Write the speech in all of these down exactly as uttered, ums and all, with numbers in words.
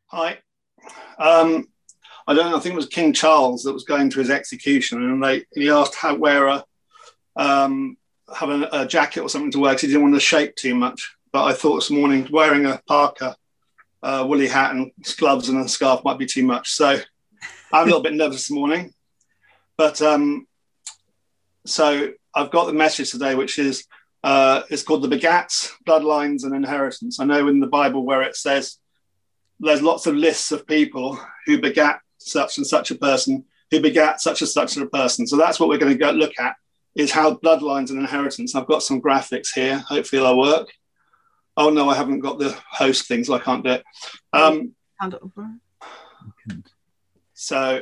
Hi. Um, I don't know. I think it was King Charles that was going to his execution, and they he asked how wear a um, have a, a jacket or something to wear because he didn't want to shake too much. But I thought this morning wearing a parka, uh, woolly hat, and gloves and a scarf might be too much. So I'm a little bit nervous this morning. But um, so I've got the message today, which is uh, it's called the Begats, Bloodlines, and Inheritance. I know in the Bible where it says there's lots of lists of people who begat such and such a person, who begat such and such a person. So that's what we're going to go look at, is how bloodlines and inheritance. I've got some graphics here. Hopefully they'll work. Oh, no, I haven't got the host thing, so I can't do it. Um, Hand it over. So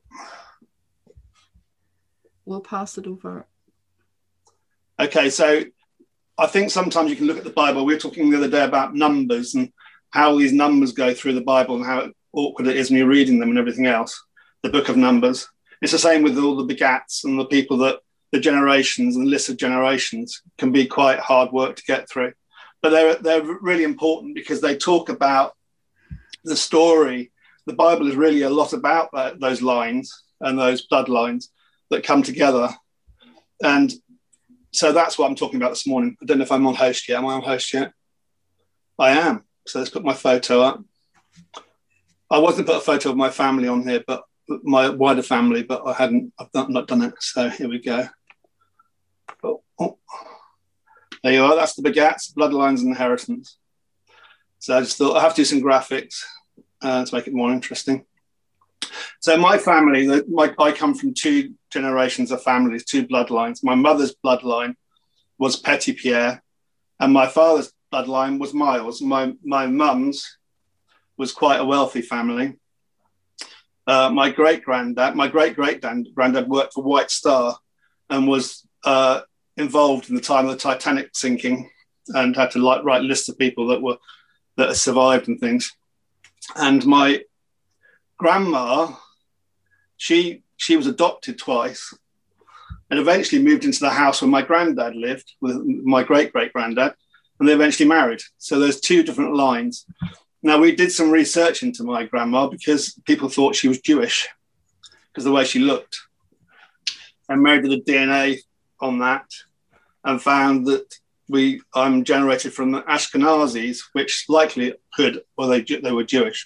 We'll pass it over. Okay, so I think sometimes you can look at the Bible. We were talking the other day about numbers and how these numbers go through the Bible and how awkward it is when you're reading them and everything else, the book of Numbers. It's the same with all the begats and the people that the generations and lists of generations can be quite hard work to get through. But they're, they're really important because they talk about the story. The Bible is really a lot about that, those lines and those bloodlines that come together. And so that's what I'm talking about this morning. I don't know if I'm on host yet. Am I on host yet? I am. So let's put my photo up. I wasn't put a photo of my family on here, but my wider family, but I hadn't, I've not, not done it. So here we go. Oh, oh. There you are. That's the Begats, Bloodlines, and Inheritance. So I just thought I have to do some graphics uh, to make it more interesting. So my family, the, my, I come from two generations of families, two bloodlines. My mother's bloodline was Petitpierre, and my father's bloodline was Miles. My my mum's was quite a wealthy family. Uh, my great granddad, my great great granddad worked for White Star and was uh, involved in the time of the Titanic sinking, and had to like write lists of people that were that survived and things. And my grandma, she she was adopted twice, and eventually moved into the house where my granddad lived with my great great granddad, and they eventually married. So there's two different lines. Now we did some research into my grandma because people thought she was Jewish because of the way she looked, and Mary did a D N A on that and found that we I'm generated from the Ashkenazis, which likely could or they they were Jewish.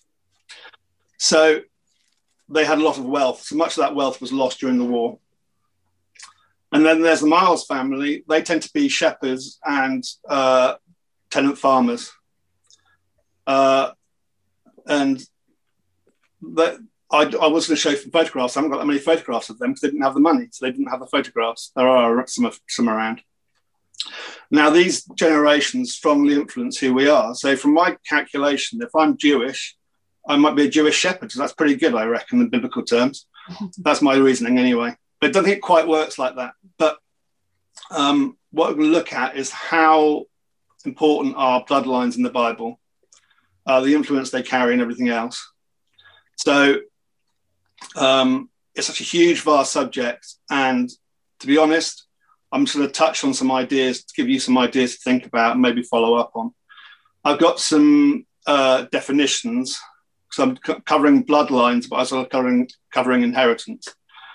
So they had a lot of wealth. So much of that wealth was lost during the war. And then there's the Miles family. They tend to be shepherds and uh, tenant farmers. Uh, and that, I, I was going to show some photographs. I haven't got that many photographs of them because they didn't have the money. So they didn't have the photographs. There are some, some around. Now, these generations strongly influence who we are. So from my calculation, if I'm Jewish, I might be a Jewish shepherd. So that's pretty good, I reckon, in biblical terms. That's my reasoning anyway. But I don't think it quite works like that. But um, what we're going to look at is how important are bloodlines in the Bible, uh, the influence they carry and everything else. So um, it's such a huge, vast subject. And to be honest, I'm just going to touch on some ideas to give you some ideas to think about and maybe follow up on. I've got some uh, definitions. So I'm c- covering bloodlines, but also covering covering inheritance.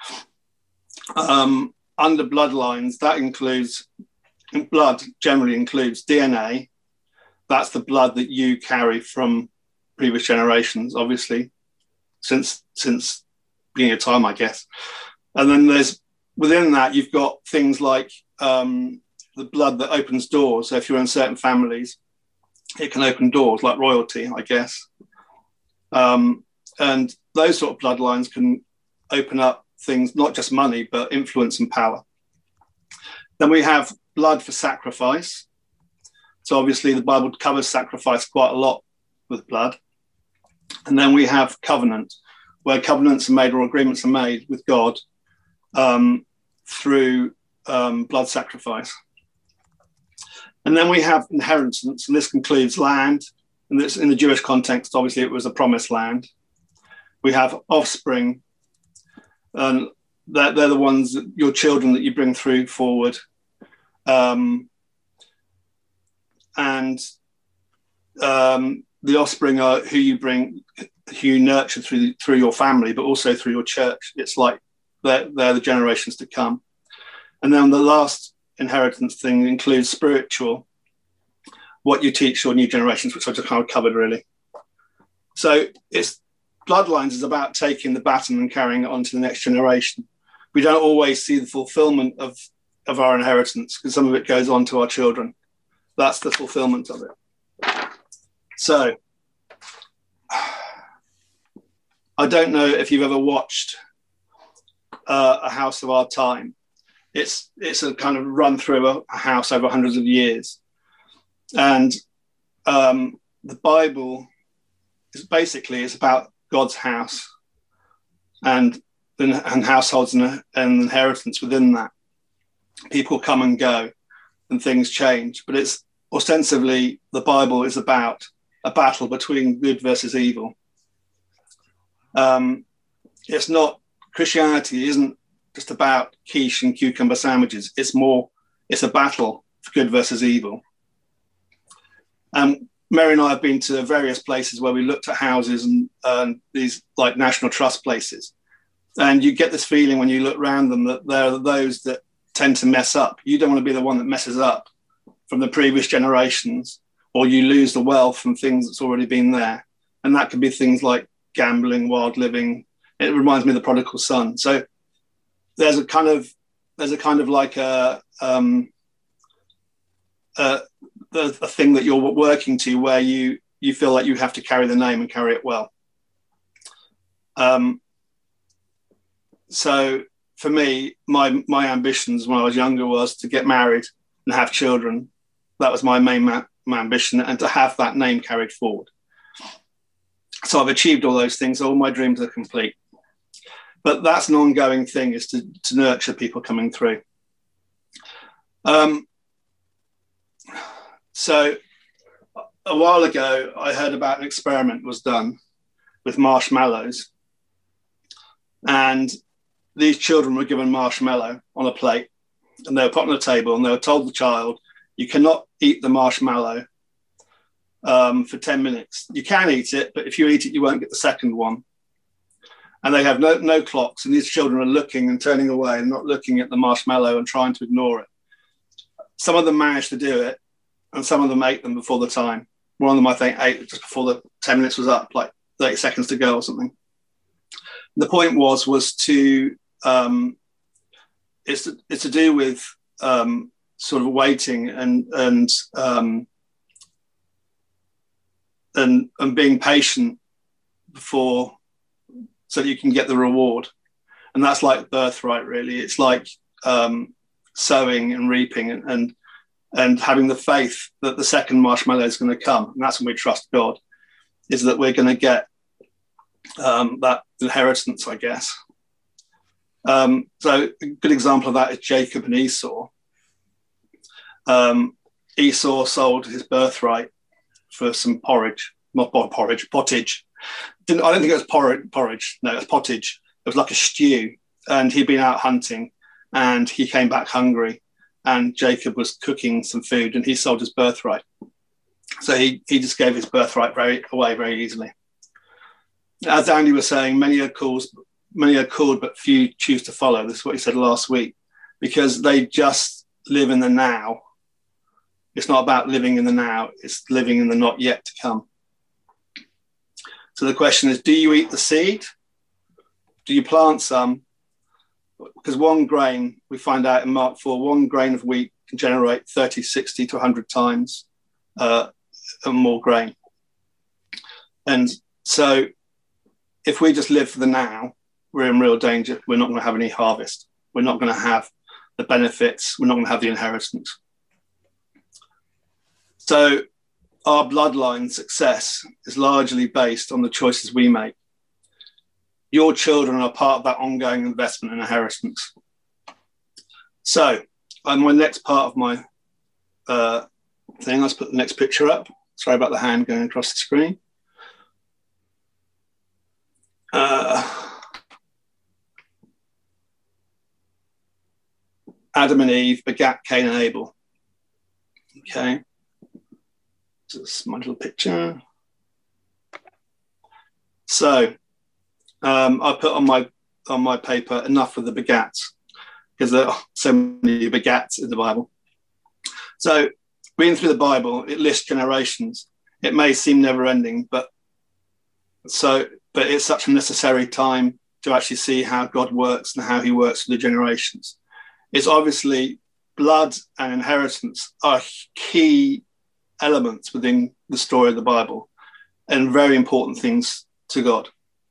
Um, under bloodlines, that includes blood. Generally includes D N A. That's the blood that you carry from previous generations, obviously, since since beginning of time, I guess. And then there's within that you've got things like um, the blood that opens doors. So if you're in certain families, it can open doors, like royalty, I guess. Um, and those sort of bloodlines can open up things, not just money, but influence and power. Then we have blood for sacrifice. So obviously the Bible covers sacrifice quite a lot with blood. And then we have covenant, where covenants are made or agreements are made with God um, through um, blood sacrifice. And then we have inheritance, and this includes land. And this, in the Jewish context, obviously, it was a promised land. We have offspring, and they're, they're the ones, that, your children that you bring through forward. Um, and um, the offspring are who you bring, who you nurture through through your family, but also through your church. It's like they're, they're the generations to come. And then the last inheritance thing includes spiritual, what you teach your new generations, which I just kind of covered really. So it's bloodlines is about taking the baton and carrying it on to the next generation. We don't always see the fulfillment of, of our inheritance because some of it goes on to our children. That's the fulfillment of it. So I don't know if you've ever watched uh, A House of Our Time. It's it's a kind of run through a, a house over hundreds of years. And um, the Bible is basically, it's about God's house and, and households and, and inheritance within that. People come and go and things change, but it's ostensibly the Bible is about a battle between good versus evil. Um, it's not, Christianity isn't just about quiche and cucumber sandwiches. It's more, it's a battle for good versus evil. Um, Mary and I have been to various places where we looked at houses and uh, these like National Trust places. And you get this feeling when you look around them that there are those that tend to mess up. You don't want to be the one that messes up from the previous generations, or you lose the wealth from things that's already been there. And that could be things like gambling, wild living. It reminds me of the prodigal son. So there's a kind of, there's a kind of like a, um, a, a thing that you're working to where you, you feel like you have to carry the name and carry it well. Um, so for me, my, my ambitions when I was younger was to get married and have children. That was my main ma- my ambition, and to have that name carried forward. So I've achieved all those things. All my dreams are complete. But that's an ongoing thing, is to, to nurture people coming through. Um, so a while ago, I heard about an experiment was done with marshmallows. And these children were given marshmallow on a plate, and they were put on a table, and they were told the child, you cannot eat the marshmallow um, for ten minutes. You can eat it, but if you eat it, you won't get the second one. And they have no, no clocks, and these children are looking and turning away and not looking at the marshmallow and trying to ignore it. Some of them managed to do it, and some of them ate them before the time. One of them, I think, ate just before the ten minutes was up, like thirty seconds to go or something. The point was, was to, um, it's, to it's to do with um, sort of waiting and, and, um, and, and being patient before, so that you can get the reward. And that's like birthright, really. It's like um, sowing and reaping and, and and having the faith that the second marshmallow is going to come. And that's when we trust God, is that we're going to get um, that inheritance, I guess. Um, so a good example of that is Jacob and Esau. Um, Esau sold his birthright for some porridge, not porridge, pottage. Didn't, I don't think it was porridge, porridge. No, it was pottage. It was like a stew. And he'd been out hunting and he came back hungry. And Jacob was cooking some food and he sold his birthright. So he, he just gave his birthright very away very easily. As Andy was saying, many are called, many are called, but few choose to follow. This is what he said last week, because they just live in the now. It's not about living in the now. It's living in the not yet to come. So the question is, do you eat the seed? Do you plant some? Because one grain, we find out in Mark four, one grain of wheat can generate thirty, sixty to one hundred times uh, more grain. And so if we just live for the now, we're in real danger. We're not going to have any harvest. We're not going to have the benefits. We're not going to have the inheritance. So our bloodline success is largely based on the choices we make. Your children are part of that ongoing investment in inheritance. So on my next part of my uh, thing, let's put the next picture up. Sorry about the hand going across the screen. Uh, Adam and Eve begat Cain and Abel. Okay. This is my little picture. So um, I put on my on my paper enough with the begats, because there are so many begats in the Bible. So reading through the Bible, it lists generations. It may seem never ending, but so but it's such a necessary time to actually see how God works and how he works with the generations. It's obviously blood and inheritance are key elements within the story of the Bible and very important things to God.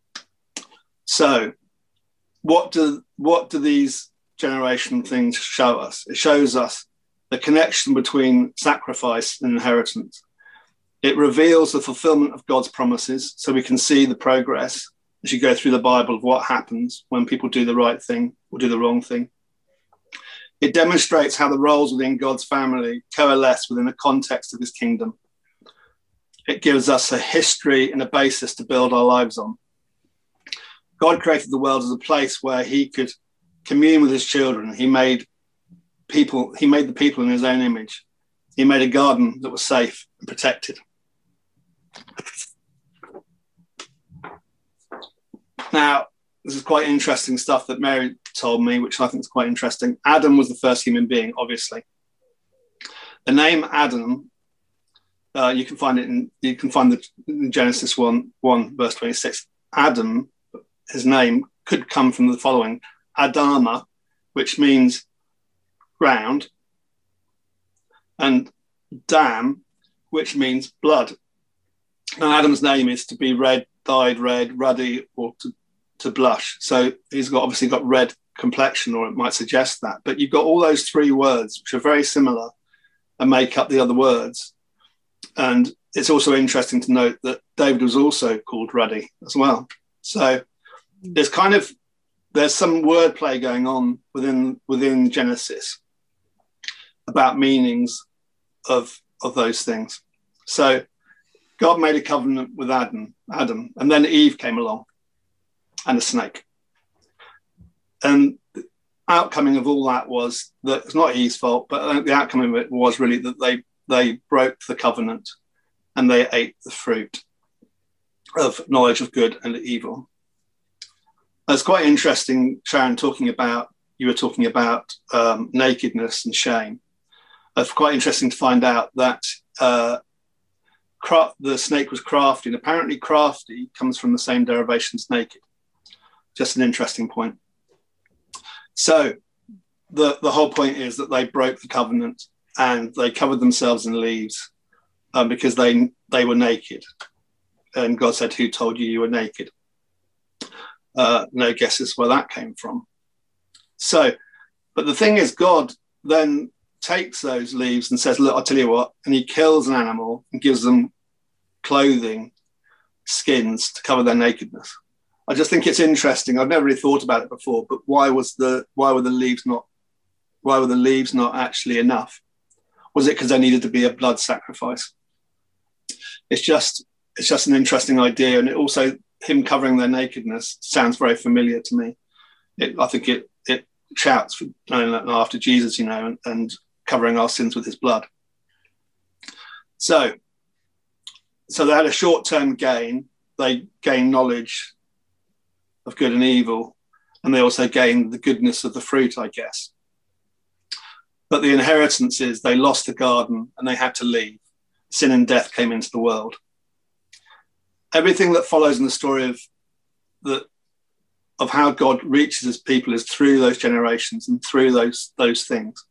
So what do what do these generation things show us? It shows us the connection between sacrifice and inheritance. It reveals the fulfillment of God's promises, so we can see the progress as you go through the Bible of what happens when people do the right thing or do the wrong thing. It demonstrates how the roles within God's family coalesce within the context of his kingdom. It gives us a history and a basis to build our lives on. God created the world as a place where he could commune with his children. He made people, he made the people in his own image. He made a garden that was safe and protected. Now, this is quite interesting stuff that Mary told me, which I think is quite interesting. Adam was the first human being, obviously. The name Adam, uh, you can find it in, you can find the in Genesis one, one, verse twenty-six. Adam, his name could come from the following: Adama, which means ground, and Dam, which means blood. Now, Adam's name is to be red, dyed red, ruddy, or to, to blush. So he's got obviously got red complexion, or it might suggest that. But you've got all those three words, which are very similar and make up the other words. And it's also interesting to note that David was also called Ruddy as well. So there's kind of, there's some wordplay going on within within Genesis about meanings of, of those things. So God made a covenant with Adam, Adam, and then Eve came along and a snake. And the outcoming of all that was that it's not Eve's fault, but the outcome of it was really that they, they broke the covenant and they ate the fruit of knowledge of good and evil. It's quite interesting, Sharon, talking about, you were talking about um, nakedness and shame. It's quite interesting to find out that uh, cra- the snake was crafty, and apparently crafty comes from the same derivation as naked. Just an interesting point. So the, the whole point is that they broke the covenant and they covered themselves in leaves um, because they they were naked. And God said, "Who told you you were naked?" Uh, no guesses where that came from. So, but the thing is, God then takes those leaves and says, "Look, I'll tell you what," and he kills an animal and gives them clothing, skins to cover their nakedness. I just think it's interesting. I've never really thought about it before, but why was the why were the leaves not why were the leaves not actually enough? Was it because there needed to be a blood sacrifice? It's just it's just an interesting idea, and it also, him covering their nakedness sounds very familiar to me. It, I think it it shouts for, after Jesus, you know, and, and covering our sins with his blood. So, so they had a short-term gain. They gained knowledge of good and evil, and they also gained the goodness of the fruit, I guess. But the inheritance is they lost the garden and they had to leave. Sin and death came into the world. Everything that follows in the story of the of how God reaches his people is through those generations and through those those things.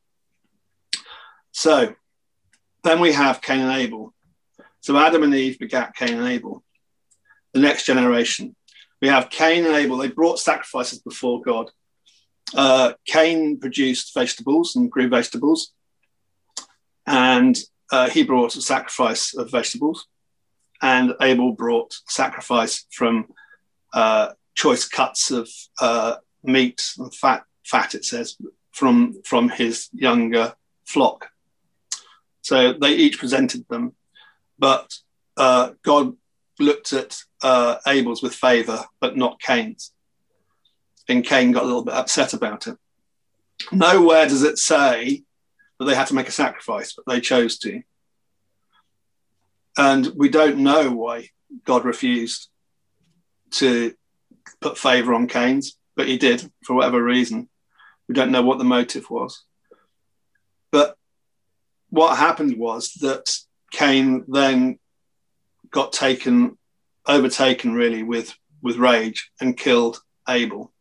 So then we have Cain and Abel. So Adam and Eve begat Cain and Abel, the next generation. We have Cain and Abel. They brought sacrifices before God. Uh, Cain produced vegetables and grew vegetables, and uh, he brought a sacrifice of vegetables, and Abel brought sacrifice from uh, choice cuts of uh, meat and fat, fat, it says, from, from his younger flock. So they each presented them, but uh, God looked at uh, Abel's with favour, but not Cain's. And Cain got a little bit upset about it. Nowhere does it say that they had to make a sacrifice, but they chose to. And we don't know why God refused. to put favour on Cain's, but he did for whatever reason. We don't know what the motive was. But what happened was that Cain then got taken, overtaken really with, with rage and killed Abel.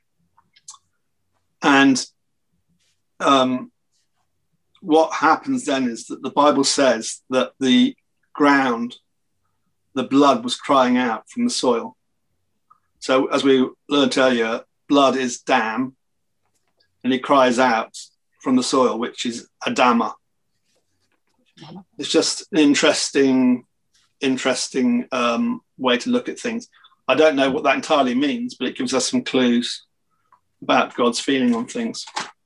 And um, what happens then is that the Bible says that the ground, the blood was crying out from the soil. So as we learned earlier, blood is dam, and it cries out from the soil, which is Adama. It's just an interesting, interesting um, way to look at things. I don't know what that entirely means, but it gives us some clues about God's feeling on things.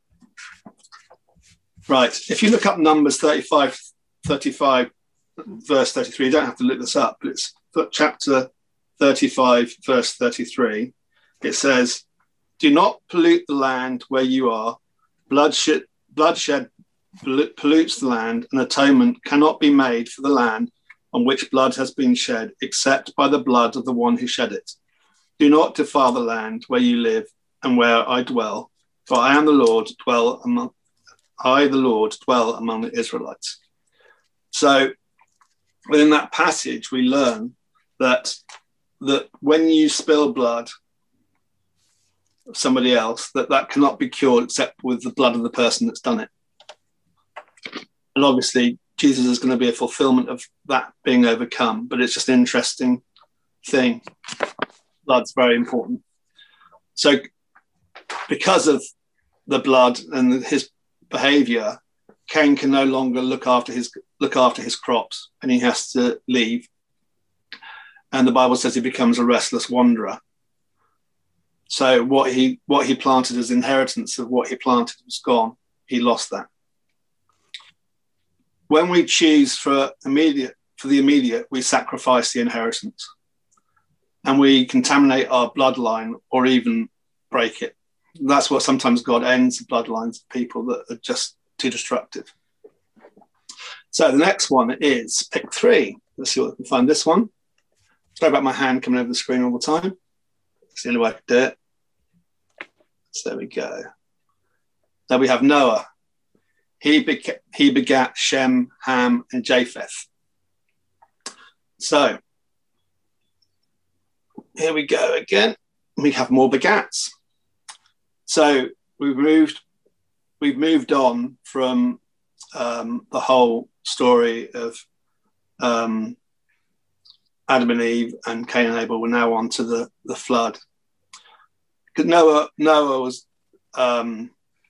Right, if you look up Numbers thirty-five, thirty-five, verse thirty-three, you don't have to look this up, but it's chapter thirty-five, verse thirty-three. It says, do not pollute the land where you are. Bloodshed, bloodshed pollutes the land, and atonement cannot be made for the land on which blood has been shed, except by the blood of the one who shed it. Do not defile the land where you live and where I dwell, for I am the Lord, dwell among I, the Lord, dwell among the Israelites. So within that passage, we learn that, that when you spill blood of somebody else, that that cannot be cured except with the blood of the person that's done it. And obviously, Jesus is going to be a fulfillment of that being overcome, but it's just an interesting thing. Blood's very important. So because of the blood and his behavior, Cain can no longer look after his look after his crops, and he has to leave. And the Bible says he becomes a restless wanderer. So what he what he planted as inheritance of what he planted was gone. He lost that. When we choose for immediate for the immediate, we sacrifice the inheritance, and we contaminate our bloodline or even break it. That's what sometimes God ends the bloodlines of people that are just too destructive. So the next one is pick three. Let's see what we can find this one. Sorry about my hand coming over the screen all the time. It's the only way I could do it. So there we go. Then we have Noah. He, beca- he begat Shem, Ham, and Japheth. So here we go again. We have more begats. So we've moved, we've moved on from um, the whole story of um, Adam and Eve and Cain and Abel. We're now on to the, the flood. Because Noah, Noah was um,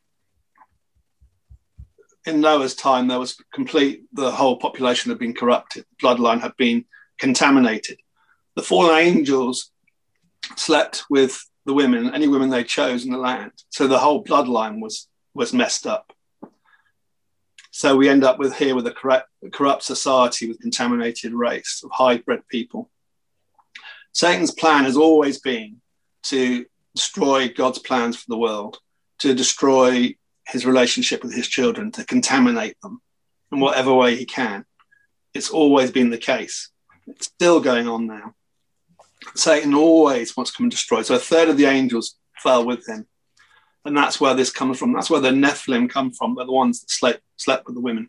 in Noah's time. There was complete. The whole population had been corrupted. The bloodline had been contaminated. The fallen angels slept with the women, any women they chose in the land. So the whole bloodline was was messed up. So we end up with here with a corrupt, corrupt society with contaminated race of hybrid people. Satan's plan has always been to destroy God's plans for the world, to destroy his relationship with his children, to contaminate them in whatever way he can. It's always been the case. It's still going on now. Satan always wants to come and destroy. So a third of the angels fell with him. And that's where this comes from. That's where the Nephilim come from. They're the ones that slept, slept with the women.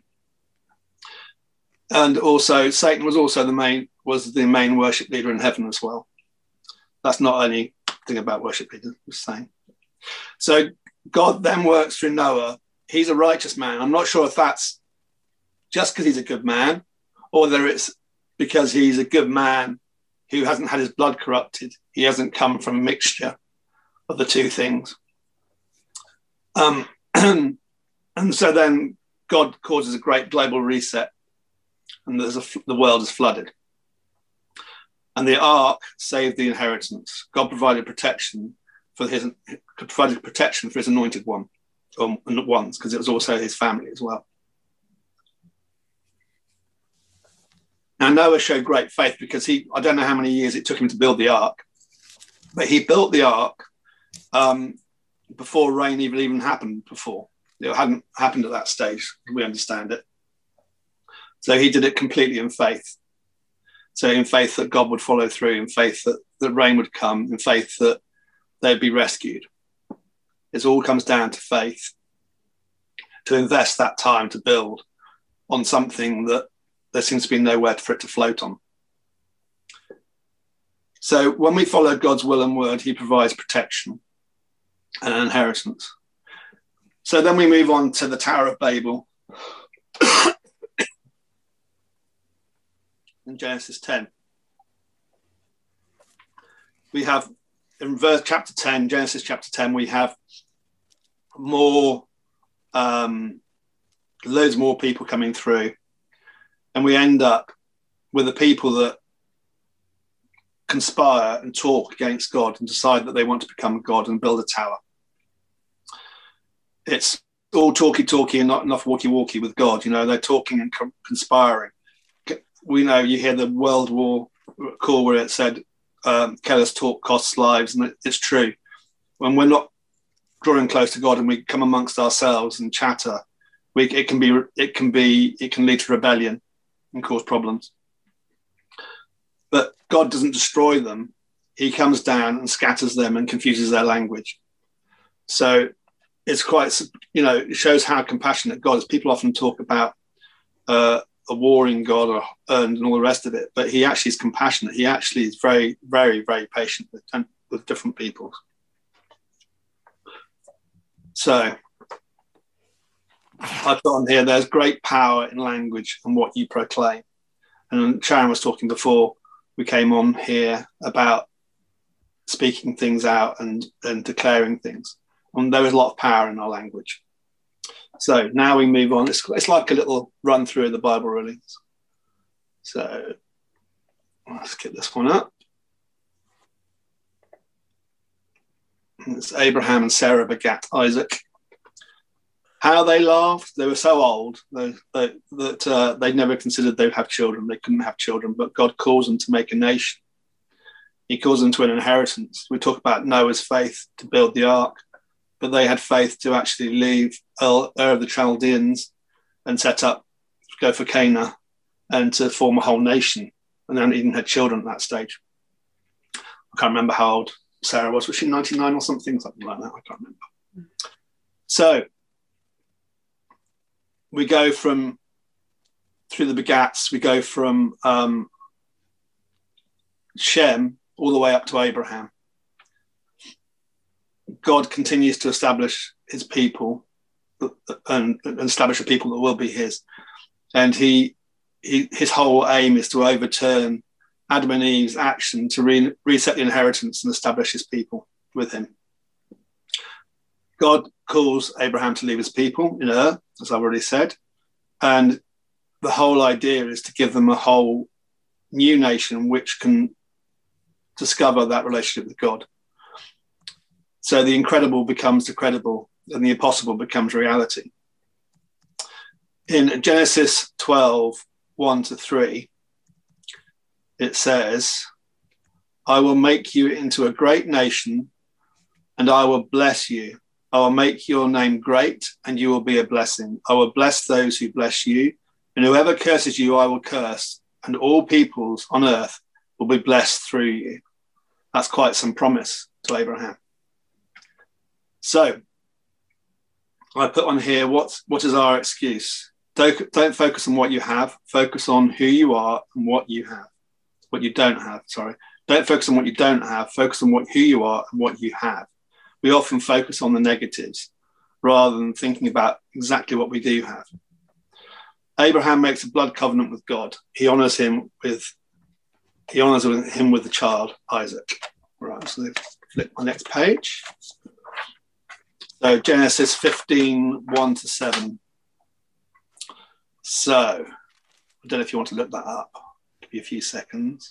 And also Satan was also the main, was the main worship leader in heaven as well. That's not anything about worship leaders, I'm just saying. So God then works through Noah. He's a righteous man. I'm not sure if that's just because he's a good man, or whether it's because he's a good man who hasn't had his blood corrupted. He hasn't come from a mixture of the two things. Um, and so then God causes a great global reset, and there's a, the world is flooded. And the ark saved the inheritance. God provided protection for his provided protection for his anointed one, or ones, because it was also his family as well. Now, Noah showed great faith because he, I don't know how many years it took him to build the ark, but he built the ark um, before rain even, even happened before. It hadn't happened at that stage, we understand it. So he did it completely in faith. So in faith that God would follow through, in faith that that rain would come, in faith that they'd be rescued. It all comes down to faith, to invest that time to build on something that there seems to be nowhere for it to float on. So when we follow God's will and word, he provides protection and an inheritance. So then we move on to the Tower of Babel in Genesis ten. We have in verse chapter ten, Genesis chapter ten, we have more, um, loads more people coming through. And we end up with the people that conspire and talk against God and decide that they want to become God and build a tower. It's all talky-talky and not enough walkie-walkie with God. You know, they're talking and co- conspiring. We know, you hear the World War call where it said, um, careless talk costs lives, and it, it's true. When we're not drawing close to God and we come amongst ourselves and chatter, we, it can be, it can be, it can lead to rebellion and cause problems. But God doesn't destroy them. He comes down and scatters them and confuses their language. So it's quite, you know, it shows how compassionate God is. People often talk about uh, a warring God or and all the rest of it, but he actually is compassionate. He actually is very, very, very patient with, with different people. So I've got on here, there's great power in language and what you proclaim. And Sharon was talking before we came on here about speaking things out and, and declaring things. And there is a lot of power in our language. So now we move on. It's, it's like a little run through of the Bible, really. So let's get this one up. It's Abraham and Sarah begat Isaac. How they laughed. They were so old they, they, that uh, they never considered they'd have children. They couldn't have children, but God calls them to make a nation. He calls them to an inheritance. We talk about Noah's faith to build the ark, but they had faith to actually leave Ur of the Chaldeans and set up, go for Canaan and to form a whole nation. And then even had children at that stage. I can't remember how old Sarah was. Was she ninety-nine or something? Something like that. I can't remember. So we go from, through the begats, we go from um, Shem all the way up to Abraham. God continues to establish his people and, and establish a people that will be his. And he, he his whole aim is to overturn Adam and Eve's action to re reset the inheritance and establish his people with him. God calls Abraham to leave his people in Ur, as I've already said. And the whole idea is to give them a whole new nation which can discover that relationship with God. So the incredible becomes the credible and the impossible becomes reality. In Genesis twelve, one to three, it says, I will make you into a great nation and I will bless you. I will make your name great and you will be a blessing. I will bless those who bless you, and whoever curses you, I will curse, and all peoples on earth will be blessed through you. That's quite some promise to Abraham. So I put on here, what's, what is our excuse? Don't, don't focus on what you have. Focus on who you are and what you have. What you don't have, sorry. Don't focus on what you don't have. Focus on what who you are and what you have. We often focus on the negatives rather than thinking about exactly what we do have. Abraham makes a blood covenant with God. He honors him with, he honors him with the child, Isaac. Right, so let's flip my next page. So Genesis fifteen, one to seven. So I don't know if you want to look that up. Give you a few seconds.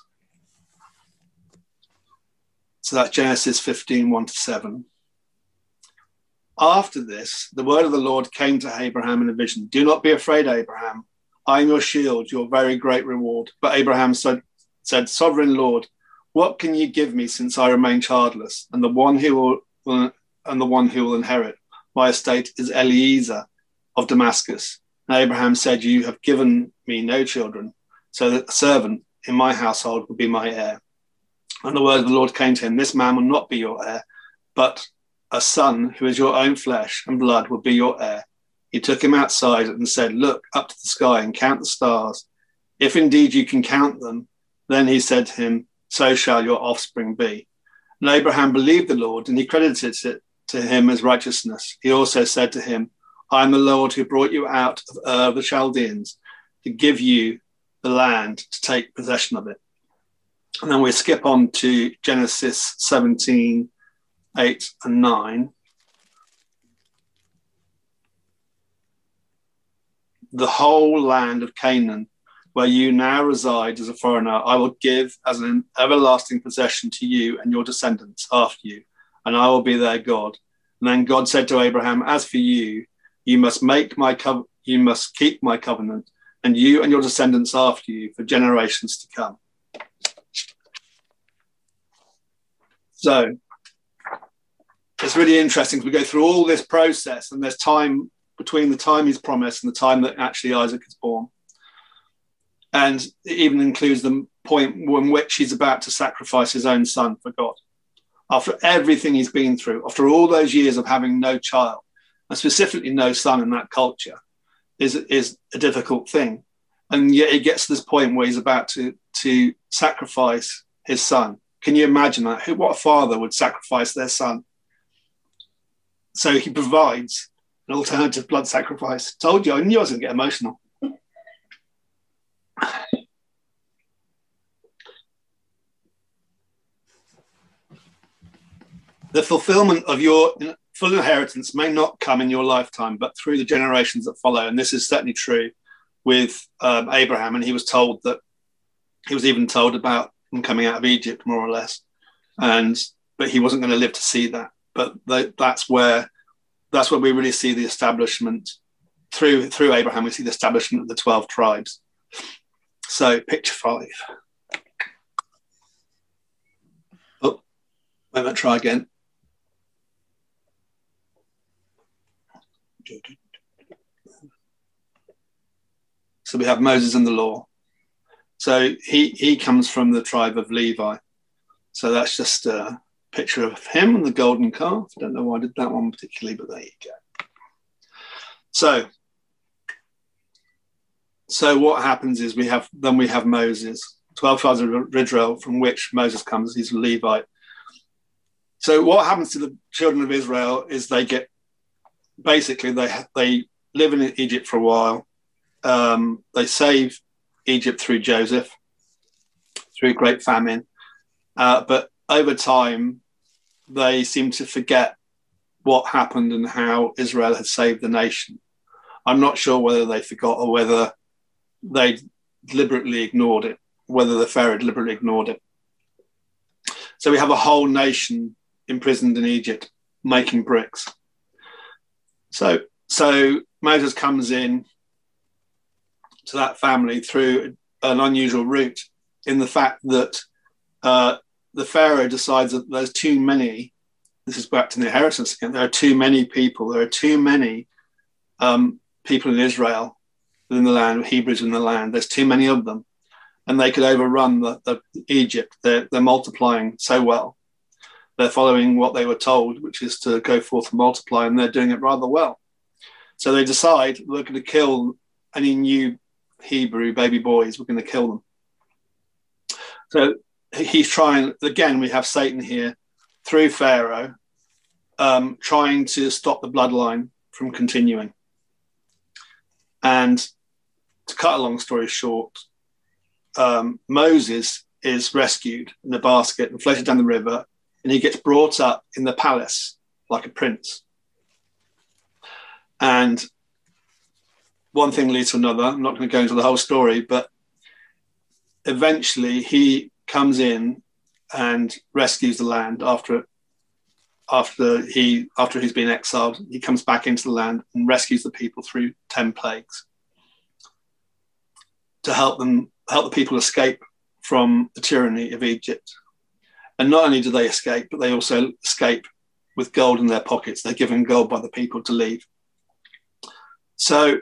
So that's Genesis fifteen, one to seven. After this, the word of the Lord came to Abraham in a vision. Do not be afraid, Abraham. I am your shield, your very great reward. But Abraham said, said, Sovereign Lord, what can you give me since I remain childless? And the one who will, will and the one who will inherit my estate is Eliezer of Damascus. And Abraham said, you have given me no children, so that a servant in my household will be my heir. And the word of the Lord came to him, this man will not be your heir, but a son who is your own flesh and blood will be your heir. He took him outside and said, look up to the sky and count the stars. If indeed you can count them, then he said to him, so shall your offspring be. And Abraham believed the Lord, and he credited it to him as righteousness. He also said to him, I am the Lord who brought you out of Ur of the Chaldeans to give you the land to take possession of it. And then we skip on to Genesis seventeen, eight and nine. The whole land of Canaan, where you now reside as a foreigner, I will give as an everlasting possession to you and your descendants after you, and I will be their God. And then God said to Abraham, as for you, you must make my co- you must keep my covenant, and you and your descendants after you for generations to come. So it's really interesting. We go through all this process, and there's time between the time he's promised and the time that actually Isaac is born. And it even includes the point in which he's about to sacrifice his own son for God. After everything he's been through, after all those years of having no child, and specifically no son in that culture, is, is a difficult thing. And yet he gets to this point where he's about to, to sacrifice his son. Can you imagine that? Who, what father would sacrifice their son? So he provides an alternative blood sacrifice. Told you, I knew I was going to get emotional. The fulfillment of your full inheritance may not come in your lifetime, but through the generations that follow. And this is certainly true with um, Abraham. And he was told that, he was even told about him coming out of Egypt, more or less. And, but he wasn't going to live to see that. But th- that's where, that's where we really see the establishment through, through Abraham. We see the establishment of the twelve tribes. So picture five. Oh, let me try again. So we have Moses and the law. So he, he comes from the tribe of Levi. So that's just a picture of him and the golden calf. I don't know why I did that one particularly, but there you go. So, so what happens is we have, then we have Moses, twelve tribes of Israel, from which Moses comes. He's a Levite. So what happens to the children of Israel is they get, basically they they live in Egypt for a while. Um, they save Egypt through Joseph, through great famine. Uh, but over time, they seem to forget what happened and how Israel had saved the nation. I'm not sure whether they forgot or whether they deliberately ignored it, whether the Pharaoh deliberately ignored it. So we have a whole nation imprisoned in Egypt making bricks. So, so Moses comes in to that family through an unusual route, in the fact that uh, the Pharaoh decides that there's too many. This is back to the inheritance again. There are too many people. There are too many um, people in Israel, in the land, Hebrews in the land. There's too many of them, and they could overrun the, the Egypt. They're, they're multiplying so well. They're following what they were told, which is to go forth and multiply, and they're doing it rather well. So they decide we're going to kill any new Hebrew baby boys. We're going to kill them. So he's trying, again, we have Satan here through Pharaoh, um, trying to stop the bloodline from continuing. And to cut a long story short, um, Moses is rescued in a basket and floated down the river, and he gets brought up in the palace like a prince. And one thing leads to another. I'm not going to go into the whole story, but eventually he comes in and rescues the land after after he after he's been exiled. He comes back into the land and rescues the people through ten plagues to help them help the people escape from the tyranny of Egypt. And not only do they escape, but they also escape with gold in their pockets. They're given gold by the people to leave. So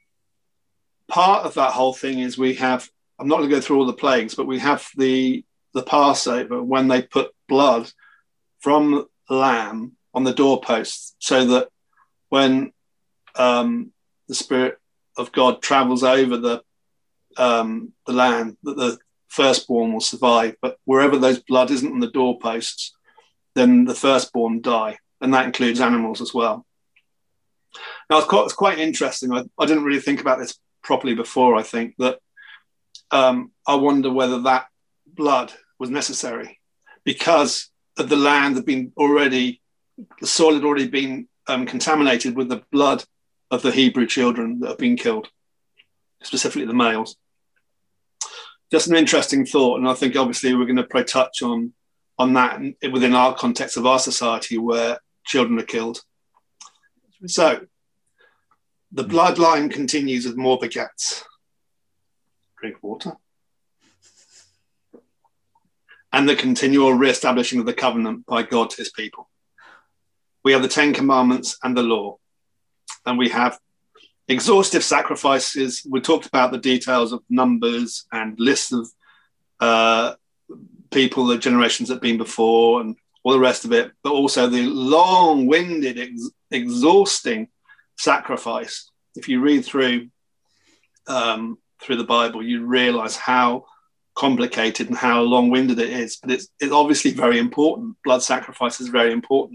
part of that whole thing is we have, I'm not going to go through all the plagues, but we have the the Passover when they put blood from lamb on the doorposts, so that when um, the Spirit of God travels over the um, the land, that the firstborn will survive. But wherever those blood isn't on the doorposts, then the firstborn die, and that includes animals as well. Now, it's quite, it's quite interesting. I, I didn't really think about this properly before. I think that um, I wonder whether that blood was necessary because of the land had been already, the soil had already been um, contaminated with the blood of the Hebrew children that have been killed, specifically the males. Just an interesting thought, and I think obviously we're going to probably touch on on that within our context of our society where children are killed. So the bloodline continues with more begats. Drink water. And the continual re-establishing of the covenant by God to his people. We have the Ten Commandments and the law. And we have exhaustive sacrifices. We talked about the details of numbers and lists of uh, people, the generations that have been before and all the rest of it, but also the long-winded, ex- exhausting sacrifice. If you read through um, through the Bible, you realize how complicated and how long-winded it is, but it's, it's obviously very important. Blood sacrifice is very important.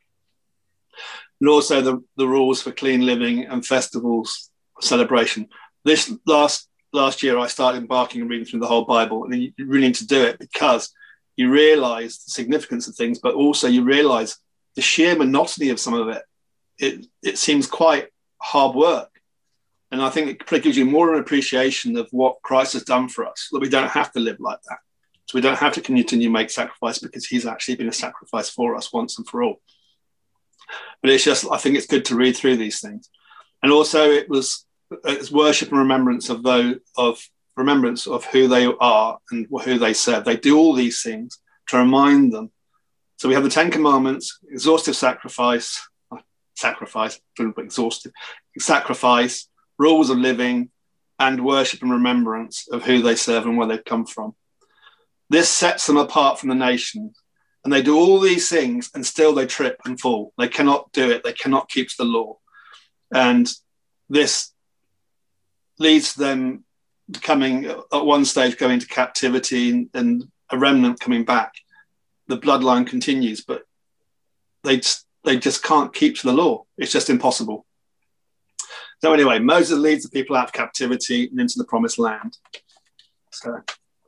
And also the, the rules for clean living and festivals celebration. This last last year, I started embarking and reading through the whole Bible, and you really need to do it because you realize the significance of things, but also you realize the sheer monotony of some of it. It, it seems quite hard work. And I think it gives you more of an appreciation of what Christ has done for us, that we don't have to live like that. So we don't have to continue to make sacrifice because he's actually been a sacrifice for us once and for all. But it's just, I think it's good to read through these things. And also it was it's worship and remembrance of those, of remembrance of who they are and who they serve. They do all these things to remind them. So we have the Ten Commandments, exhaustive sacrifice, sacrifice, exhaustive, sacrifice, rules of living, and worship and remembrance of who they serve and where they've come from. This sets them apart from the nations. And they do all these things and still they trip and fall. They cannot do it. They cannot keep the law. And this leads to them coming at one stage going to captivity and, and a remnant coming back. The bloodline continues, but they just, they just can't keep to the law. It's just impossible. So anyway, Moses leads the people out of captivity and into the promised land. So,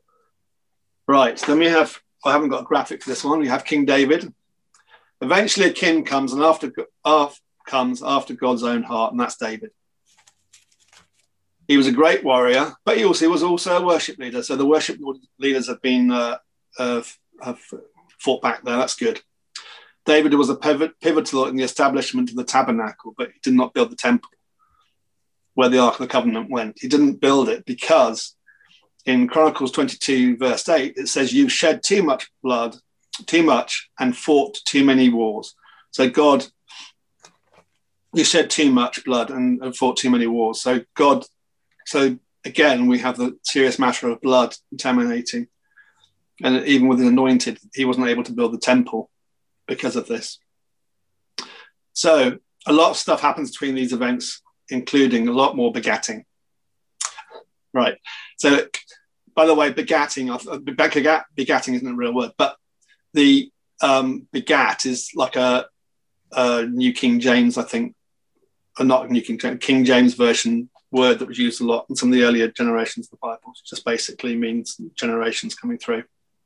right, then we have, I haven't got a graphic for this one. We have King David. Eventually a king comes and after, after comes after God's own heart, and that's David. He was a great warrior, but he also was also a worship leader. So the worship leaders have been uh, uh, have fought back there. That's good. David was a pivot, pivotal in the establishment of the tabernacle, but he did not build the temple where the Ark of the Covenant went. He didn't build it because in Chronicles twenty-two, verse eight, it says, "You shed too much blood, too much, and fought too many wars." So God, you shed too much blood and, and fought too many wars. So God, so again, we have the serious matter of blood contaminating. And even with the anointed, he wasn't able to build the temple because of this. So a lot of stuff happens between these events, including a lot more begatting. Right. So, by the way, begatting, begatting isn't a real word, but the um, begat is like a, a New King James, I think, or not New King James, King James version word that was used a lot in some of the earlier generations of the Bible. It just basically means generations coming through.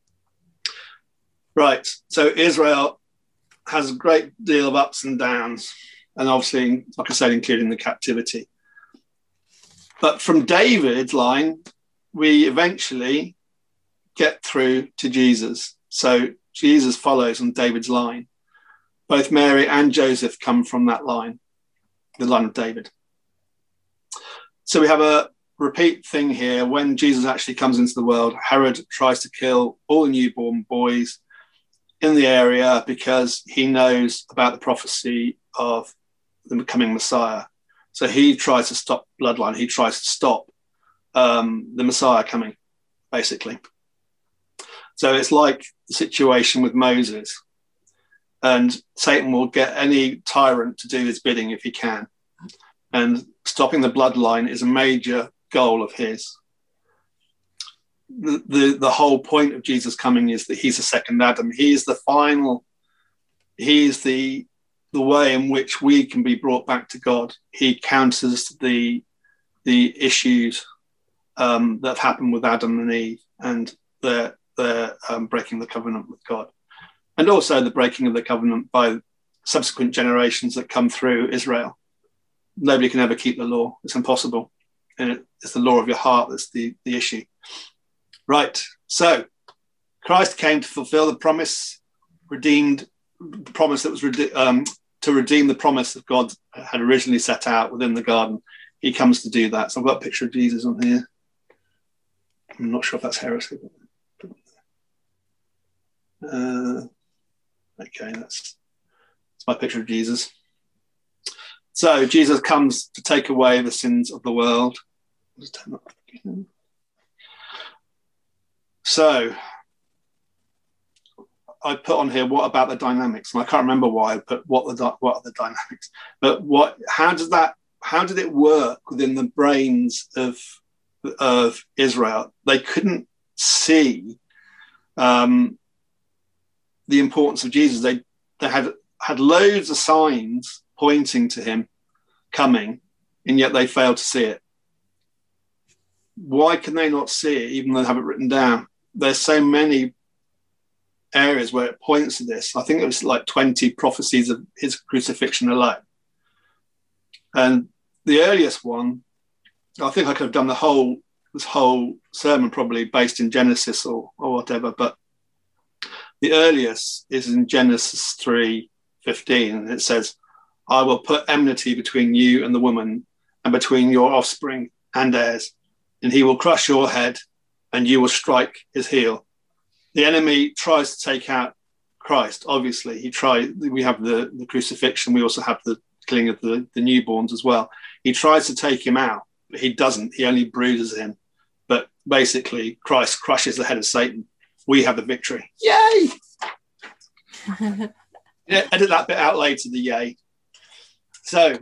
Right. So Israel has a great deal of ups and downs, and obviously, like I said, including the captivity. But from David's line, we eventually get through to Jesus. So Jesus follows on David's line. Both Mary and Joseph come from that line, the line of David. So we have a repeat thing here. When Jesus actually comes into the world, Herod tries to kill all the newborn boys in the area because he knows about the prophecy of the becoming Messiah. So he tries to stop bloodline. He tries to stop um, the Messiah coming, basically. So it's like the situation with Moses, and Satan will get any tyrant to do his bidding if he can. And stopping the bloodline is a major goal of his. The, the, the whole point of Jesus coming is that he's the second Adam. He is the final, he is the, the way in which we can be brought back to God. He counters the, the issues um, that have happened with Adam and Eve and their, their um, breaking the covenant with God. And also the breaking of the covenant by subsequent generations that come through Israel. Nobody can ever keep the law. It's impossible. And it's the law of your heart that's the, the issue. Right. So Christ came to fulfill the promise, redeemed the promise that was rede- um, to redeem the promise that God had originally set out within the garden. He comes to do that. So I've got a picture of Jesus on here. I'm not sure if that's heresy. Uh, okay, that's, that's my picture of Jesus. So Jesus comes to take away the sins of the world. So I put on here, what about the dynamics? And I can't remember why I put what the what are the dynamics, but what? How does that? How did it work within the brains of of Israel? They couldn't see um, the importance of Jesus. They they had had loads of signs pointing to him coming, and yet they failed to see it. Why can they not see it, even though they have it written down? There's so many areas where it points to this. I think it was like twenty prophecies of his crucifixion alone. And the earliest one, I think I could have done the whole this whole sermon probably based in Genesis or, or whatever, but the earliest is in Genesis three fifteen, and it says, I will put enmity between you and the woman, and between your offspring and heirs, and he will crush your head, and you will strike his heel. The enemy tries to take out Christ. Obviously, he tried. We have the, the crucifixion. We also have the killing of the, the newborns as well. He tries to take him out, but he doesn't. He only bruises him. But basically, Christ crushes the head of Satan. We have the victory. Yay! Yeah, edit that bit out later, the yay. So,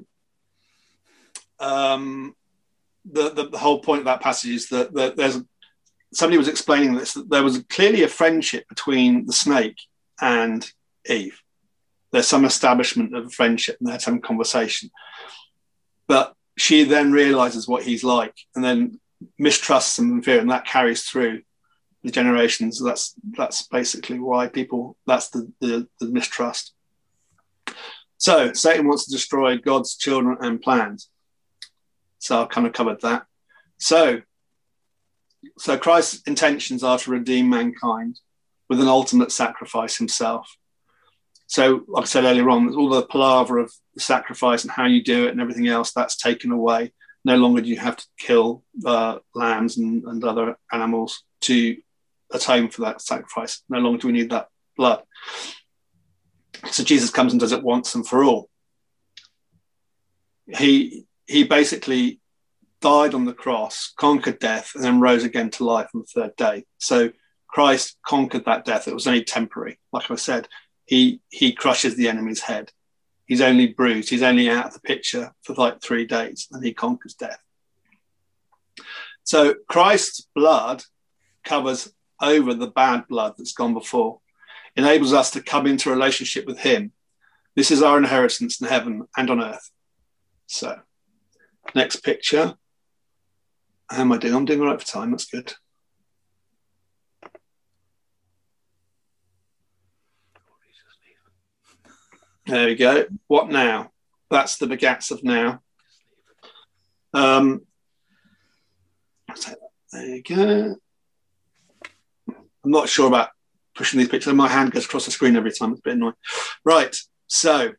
um, the, the, the whole point of that passage is that, that there's somebody was explaining this, that there was clearly a friendship between the snake and Eve. There's some establishment of a friendship and they're having a conversation. But she then realizes what he's like and then mistrusts him and fear, and that carries through the generations. That's that's basically why people, that's the, the, the mistrust. So Satan wants to destroy God's children and plans. So I've kind of covered that. So So Christ's intentions are to redeem mankind with an ultimate sacrifice himself. So like I said earlier on, all the palaver of the sacrifice and how you do it and everything else, that's taken away. No longer do you have to kill uh, lambs and, and other animals to atone for that sacrifice. No longer do we need that blood. So Jesus comes and does it once and for all. He, he basically died on the cross, conquered death, and then rose again to life on the third day. So Christ conquered that death. It was only temporary. Like I said, he he crushes the enemy's head. He's only bruised. He's only out of the picture for like three days, and he conquers death. So Christ's blood covers over the bad blood that's gone before, enables us to come into a relationship with him. This is our inheritance in heaven and on earth. So next picture. How am I doing? I'm doing all right for time. That's good. There we go. What now? That's the begats of now. Um, there you go. I'm not sure about pushing these pictures. My hand goes across the screen every time. It's a bit annoying. Right. So,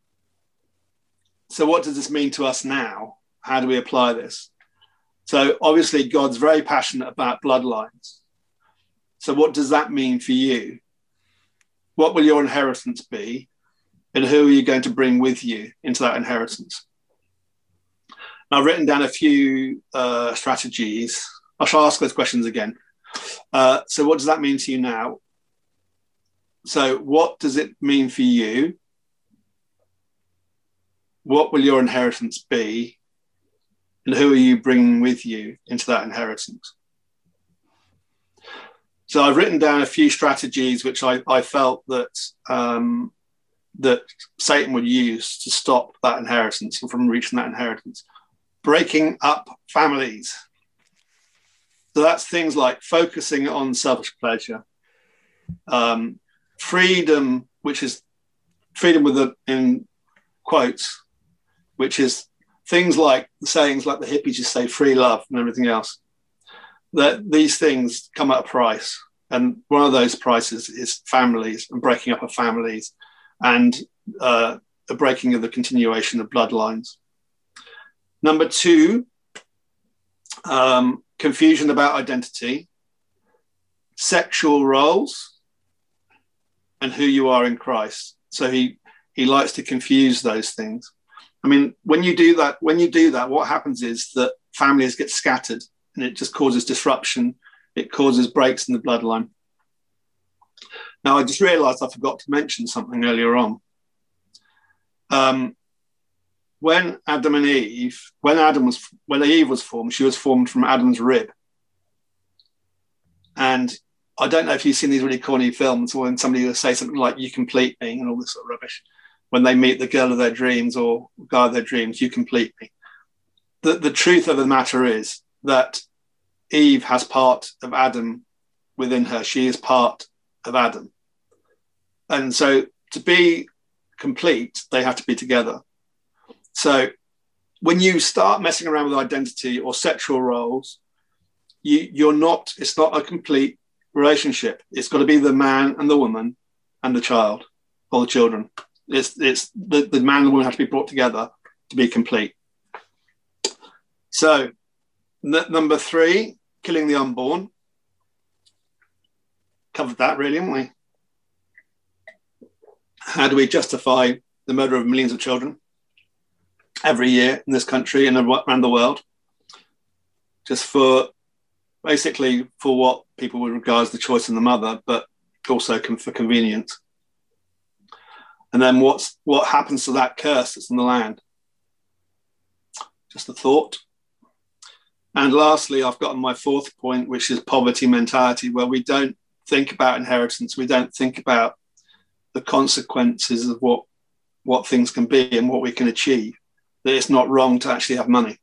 so what does this mean to us now? How do we apply this? So obviously God's very passionate about bloodlines. So what does that mean for you? What will your inheritance be? And who are you going to bring with you into that inheritance? Now, I've written down a few uh, strategies. I shall ask those questions again. Uh, so what does that mean to you now? So what does it mean for you? What will your inheritance be? And who are you bringing with you into that inheritance? So I've written down a few strategies which I, I felt that um, that Satan would use to stop that inheritance and from reaching that inheritance. Breaking up families. So that's things like focusing on selfish pleasure, um, freedom, which is freedom with the in quotes, which is things like sayings like the hippies just say free love and everything else. That these things come at a price, and one of those prices is families and breaking up of families, and uh, the breaking of the continuation of bloodlines. Number two, um, confusion about identity, sexual roles, and who you are in Christ. So he he likes to confuse those things. I mean, when you do that, when you do that, what happens is that families get scattered, and it just causes disruption. It causes breaks in the bloodline. Now, I just realized I forgot to mention something earlier on. Um, when Adam and Eve, when Adam was, when Eve was formed, she was formed from Adam's rib. And I don't know if you've seen these really corny films when somebody will say something like, "You complete me," and all this sort of rubbish. When they meet the girl of their dreams or guy of their dreams, "You complete me." The, the truth of the matter is that Eve has part of Adam within her. She is part of Adam. And so to be complete, they have to be together. So when you start messing around with identity or sexual roles, you, you're not, it's not a complete relationship. It's got to be the man and the woman and the child or the children. It's, it's the, the man and the woman have to be brought together to be complete. So n- number three, killing the unborn. Covered that really, haven't we? How do we justify the murder of millions of children every year in this country and around the world? Just for, basically for what people would regard as the choice of the mother, but also for convenience. And then what's what happens to that curse that's in the land? Just a thought. And lastly, I've got my fourth point, which is poverty mentality, where we don't think about inheritance. We don't think about the consequences of what, what things can be and what we can achieve, that it's not wrong to actually have money.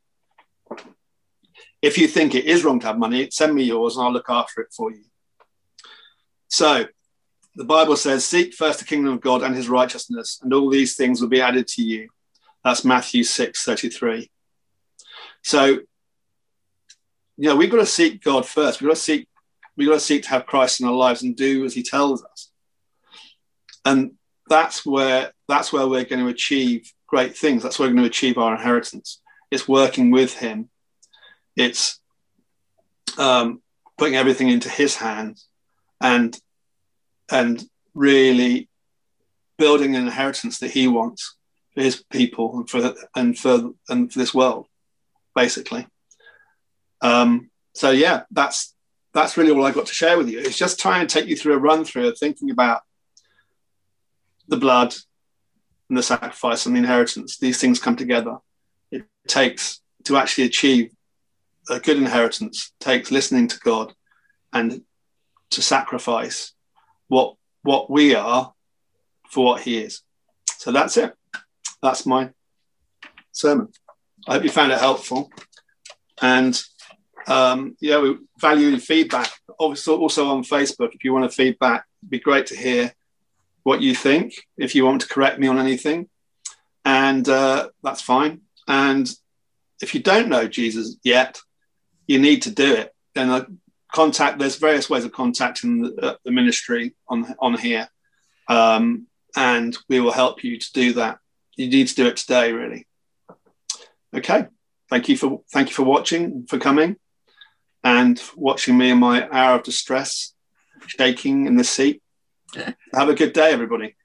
If you think it is wrong to have money, send me yours and I'll look after it for you. So the Bible says, seek first the kingdom of God and his righteousness, and all these things will be added to you. That's Matthew six thirty-three. So, you know, we've got to seek God first. We've got to seek, we've got to seek to have Christ in our lives and do as he tells us. And that's where, that's where we're going to achieve great things. That's where we're going to achieve our inheritance. It's working with him. It's um, putting everything into his hands and, and really building an inheritance that he wants for his people and for, and for, and for this world, basically. Um, so yeah, that's, that's really all I've got to share with you. It's just trying to take you through a run through of thinking about the blood and the sacrifice and the inheritance. These things come together. It takes, to actually achieve a good inheritance, takes listening to God and to sacrifice what, what we are for what he is. So that's it. That's my sermon. I hope you found it helpful. And um, yeah, we value feedback. Obviously, also on Facebook, if you want to feedback, it'd be great to hear what you think, if you want to correct me on anything. And uh, that's fine. And if you don't know Jesus yet, you need to do it. And uh, contact, there's various ways of contacting the, uh, the ministry on, on here. Um, and we will help you to do that. You need to do it today, really. Okay. Thank you for, thank you for watching, for coming and watching me in my hour of distress, shaking in the seat. Have a good day, everybody.